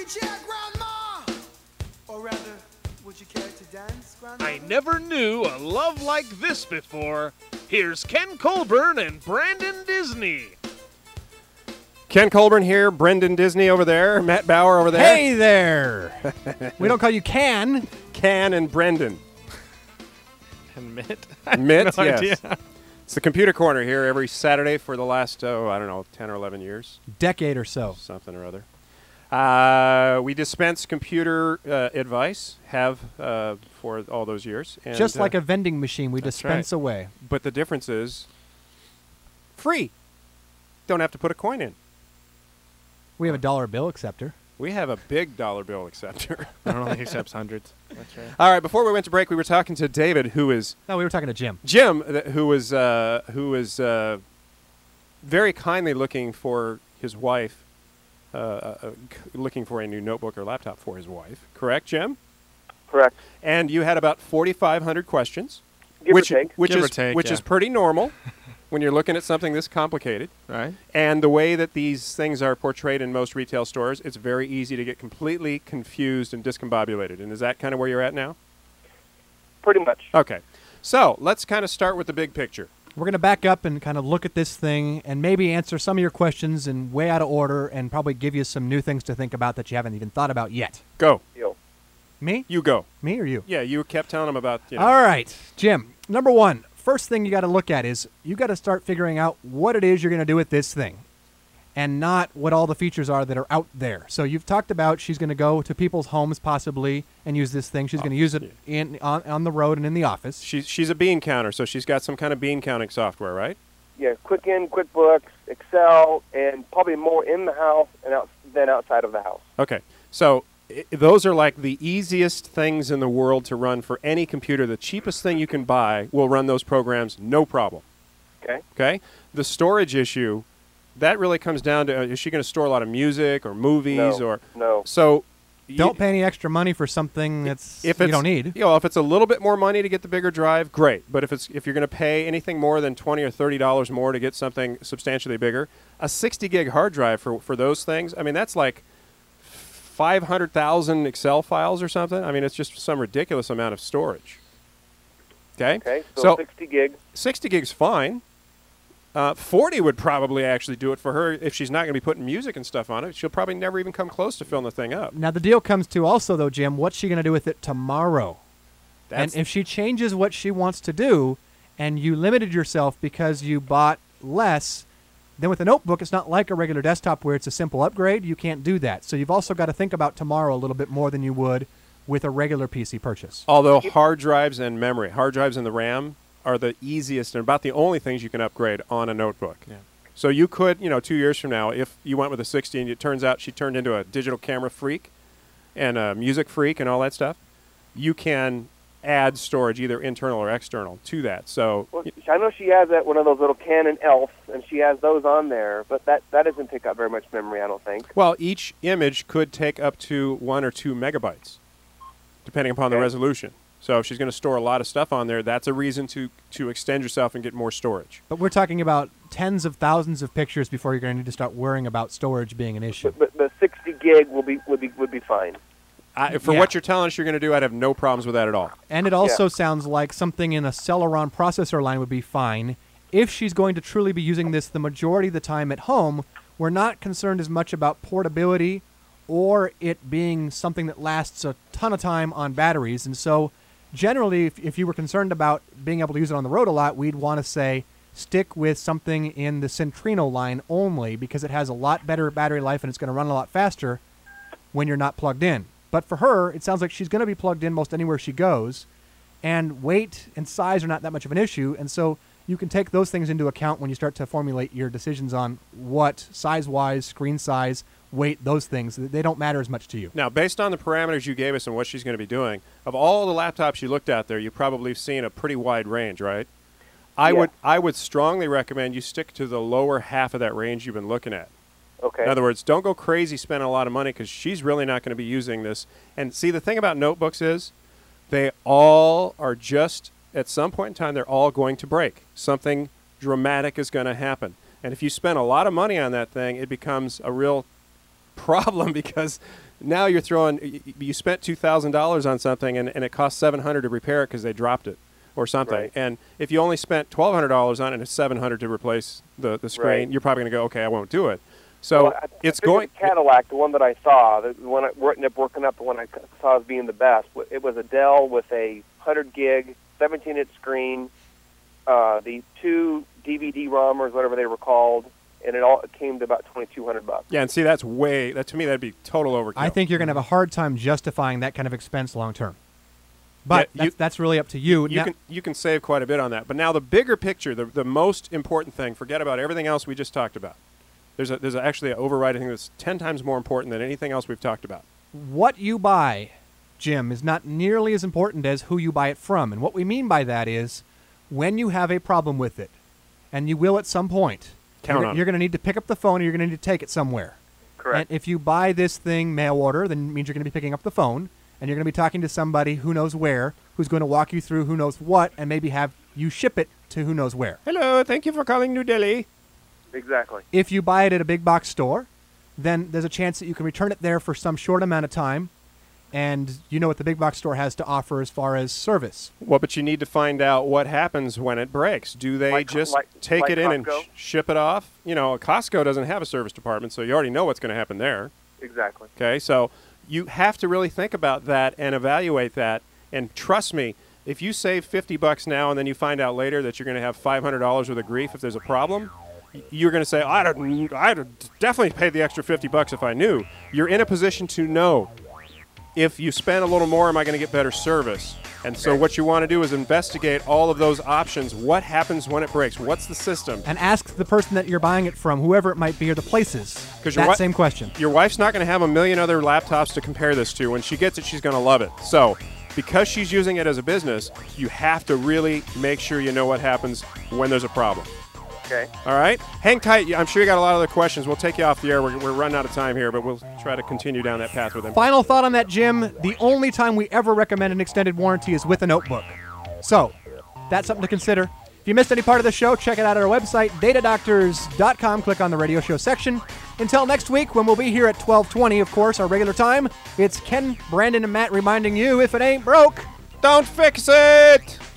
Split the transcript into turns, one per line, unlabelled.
rocking chair, Grandma? Or rather, would you care to dance, Grandma?
I never knew a love like this before. Here's Ken Colburn and Brandon Disney.
Ken Colburn here, Brendan Disney over there, Matt Bauer over there.
Hey there! We don't call you Can.
Ken and Brendan.
And Mitt?
Mitt,
No
yes.
idea.
It's the Computer Corner here every Saturday for the last, I don't know, 10 or 11 years.
Decade or so.
Something or other. We dispense computer advice, have for all those years. And,
Just like a vending machine, we
that's
dispense
right.
away.
But the difference is free. Don't have to put a coin in.
We have a dollar bill acceptor.
We have a big dollar bill acceptor.
It only accepts hundreds. That's right.
All right, before we went to break, we were talking to David, who is
No, we were talking to Jim.
Jim, who was very kindly looking for his wife, looking for a new notebook or laptop for his wife. Correct, Jim?
Correct.
And you had about 4,500 questions,
Give
which
or take.
which
Give or
is
take,
which
yeah.
is pretty normal when you're looking at something this complicated.
Right?
And the way that these things are portrayed in most retail stores, it's very easy to get completely confused and discombobulated. And is that kind of where you're at now?
Pretty much.
Okay. So let's kind of start with the big picture.
We're going to back up and kind of look at this thing and maybe answer some of your questions in way out of order and probably give you some new things to think about that you haven't even thought about yet.
Go.
Deal.
Me?
You go.
Me or you?
Yeah, you kept telling them about, you know.
All right, Jim. Number one, first thing you got to look at is you got to start figuring out what it is you're going to do with this thing and not what all the features are that are out there. So you've talked about she's going to go to people's homes possibly and use this thing. She's going to use it on the road and in the office.
She's a bean counter, so she's got some kind of bean counting software, right?
Yeah, Quicken, QuickBooks, Excel, and probably more in the house and than outside of the house.
Okay. So those are like the easiest things in the world to run for any computer. The cheapest thing you can buy will run those programs, no problem.
Okay.
Okay? The storage issue, that really comes down to, is she going to store a lot of music or movies?
No.
So
Don't pay any extra money for something that's you don't need.
You know, if it's a little bit more money to get the bigger drive, great. But if you're going to pay anything more than $20 or $30 more to get something substantially bigger, a 60 gig hard drive for those things, I mean, that's like 500,000 Excel files or something. I mean, it's just some ridiculous amount of storage. Okay?
Okay, so 60 gig.
60 gig's fine. 40 would probably actually do it for her if she's not going to be putting music and stuff on it. She'll probably never even come close to filling the thing up.
Now, the deal comes to also, though, Jim, what's she going to do with it tomorrow? And if she changes what she wants to do and you limited yourself because you bought less, then with a notebook, it's not like a regular desktop where it's a simple upgrade. You can't do that. So you've also got to think about tomorrow a little bit more than you would with a regular PC purchase.
Although hard drives and memory, hard drives and the RAM are the easiest and about the only things you can upgrade on a notebook.
Yeah.
So you could, 2 years from now, if you went with a 60 and it turns out she turned into a digital camera freak and a music freak and all that stuff, you can add storage, either internal or external, to that. So
Well, I know she has one of those little Canon Elfs, and she has those on there, but that doesn't take up very much memory, I don't think.
well, each image could take up to 1 or 2 megabytes, depending upon the
Okay.
resolution. So if she's going to store a lot of stuff on there, that's a reason to extend yourself and get more storage.
But we're talking about tens of thousands of pictures before you're going to need to start worrying about storage being an issue.
But the 60 gig would be fine.
For
Yeah.
what you're telling us you're going to do, I'd have no problems with that at all.
And it also sounds like something in a Celeron processor line would be fine. If she's going to truly be using this the majority of the time at home, we're not concerned as much about portability or it being something that lasts a ton of time on batteries. And so generally, if you were concerned about being able to use it on the road a lot, we'd want to say stick with something in the Centrino line only because it has a lot better battery life and it's going to run a lot faster when you're not plugged in. But for her, it sounds like she's going to be plugged in most anywhere she goes, and weight and size are not that much of an issue, and so you can take those things into account when you start to formulate your decisions on what size-wise, screen size, weight, those things. They don't matter as much to you.
Now, based on the parameters you gave us and what she's going to be doing, of all the laptops you looked at there, you've probably seen a pretty wide range, right?
Yeah.
I would strongly recommend you stick to the lower half of that range you've been looking at.
Okay.
In other words, don't go crazy spending a lot of money because she's really not going to be using this. And see, the thing about notebooks is they all are just, at some point in time, they're all going to break. Something dramatic is going to happen. And if you spend a lot of money on that thing, it becomes a real problem because now you're you spent $2,000 on something and it costs $700 to repair it because they dropped it or something.
Right.
And if you only spent $1,200 on it and it's $700 to replace the screen,
Right.
you're probably going to go, okay, I won't do it. So
Well,
it's
I figured
going.
Cadillac, the one that I saw, the one I ended up working up, the one I saw as being the best. It was a Dell with a 100 gig, 17-inch screen, the 2 DVD ROMers, whatever they were called, and it came to about $2,200.
Yeah, and see, to me, that'd be total overkill.
I think you're going to have a hard time justifying that kind of expense long term. But
Yeah,
that's really up to you.
You can save quite a bit on that. But now the bigger picture, the most important thing, forget about everything else we just talked about. There's actually an overriding thing that's 10 times more important than anything else we've talked about.
What you buy, Jim, is not nearly as important as who you buy it from. And what we mean by that is when you have a problem with it, and you will at some point, you're going to need to pick up the phone and you're going to need to take it somewhere.
Correct.
And if you buy this thing mail order, then it means you're going to be picking up the phone and you're going to be talking to somebody who knows where, who's going to walk you through who knows what, and maybe have you ship it to who knows where.
Hello, thank you for calling New Delhi.
Exactly.
If you buy it at a big box store, then there's a chance that you can return it there for some short amount of time, and you know what the big box store has to offer as far as service.
Well, but you need to find out what happens when it breaks. Do they just take it in and
Costco?
ship it off? You know, Costco doesn't have a service department, so you already know what's going to happen there.
Exactly.
Okay, so you have to really think about that and evaluate that. And trust me, if you save $50 now and then you find out later that you're going to have $500 worth of grief if there's a problem, you're going to say, I'd definitely pay the extra $50 if I knew. You're in a position to know. If you spend a little more, am I going to get better service? And so what you want to do is investigate all of those options. What happens when it breaks? What's the system?
And ask the person that you're buying it from, whoever it might be, or the places,
'Cause
that same question.
Your wife's not going to have a million other laptops to compare this to. When she gets it, she's going to love it. So because she's using it as a business, you have to really make sure you know what happens when there's a problem.
Okay.
All right? Hang tight. I'm sure you got a lot of other questions. We'll take you off the air. We're running out of time here, but we'll try to continue down that path with him.
Final thought on that, Jim. The only time we ever recommend an extended warranty is with a notebook. So that's something to consider. If you missed any part of the show, check it out at our website, datadoctors.com. Click on the radio show section. Until next week, when we'll be here at 12:20, of course, our regular time, it's Ken, Brandon, and Matt reminding you, if it ain't broke,
Don't fix it!